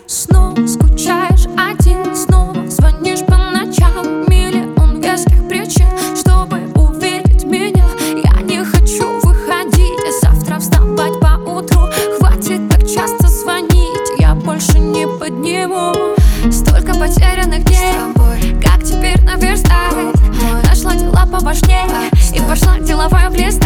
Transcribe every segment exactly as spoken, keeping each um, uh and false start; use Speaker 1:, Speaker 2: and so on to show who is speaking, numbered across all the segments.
Speaker 1: снова скучаешь один, снова звонишь по ночам. Миллион веских причин, чтобы увидеть меня. Я не хочу выходить и завтра вставать по утру. Хватит так часто звонить, я больше не подниму. Столько потерянных дней, как теперь наверстать? Нашла дела поважнее и пошла деловая блистать.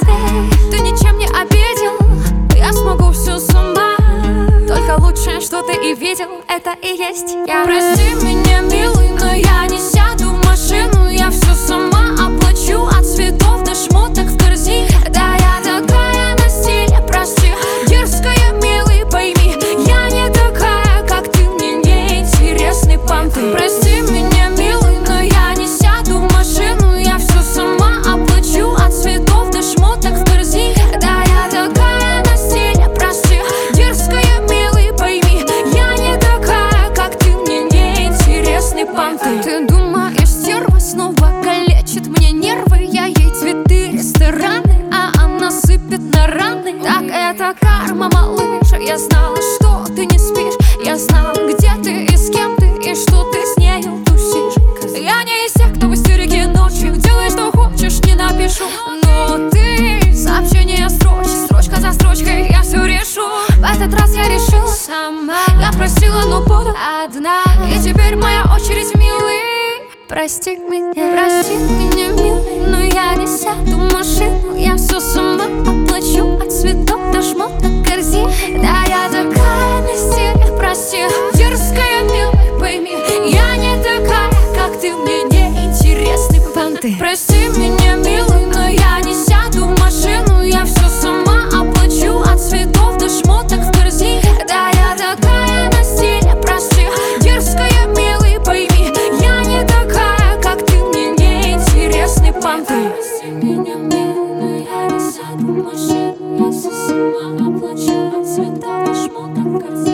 Speaker 1: Ты ничем не обидел, я смогу все сама. Только лучшее, что ты и видел, это и есть я. Прости меня, милый, но я не сяду в машину. Я все сама оплачу, от цветов до шмоток в корзине. Да, я такая на стиле, прости, дерзкая, милый, пойми. Я не такая, как ты, мне не интересны понты. Прости меня, милый, но я не сяду в машину. Я все сама оплачу, от цветов до шмоток в корзине. Да, я такая на стиле, прости, дерзкая, милый, пойми. Я не такая, как ты, мне не интересны понты. Ты думаешь, стерва снова калечит мне нервы? Я ей цветы, рестораны, а она сыпет на раны. Так это карма, малыша. Я знала, что ты не спишь. Я знала, где ты и с кем ты, и что ты с нею тусишь. Я не из тех, кто в истерике ночью. Делай, что хочешь, не напишу. Но ты сообщение строчь, строчка за строчкой, я все решу. В этот раз я решила сама. Я просила, но буду одна. И теперь моя очередь, милый. Прости меня, прости меня, милый, но я не сяду в машину. Я все сама оплачу, от цветов до шмоток корзин. Да, я такая на стиле, прости, дерзкая, милый, пойми. Я не такая, как ты, мне не интересны понты. Прости меня, милый, но я не сяду в машину. Я все сама оплачу, от цветов до шмоток в корзине. Да, я такая на стиле, прости, дерзкая, милый, пойми. Я не такая, как ты, мне не интересны понты. Прости меня, милый, но я не сяду в машину. Я все сама оплачу, от цветов до шмоток в корзине.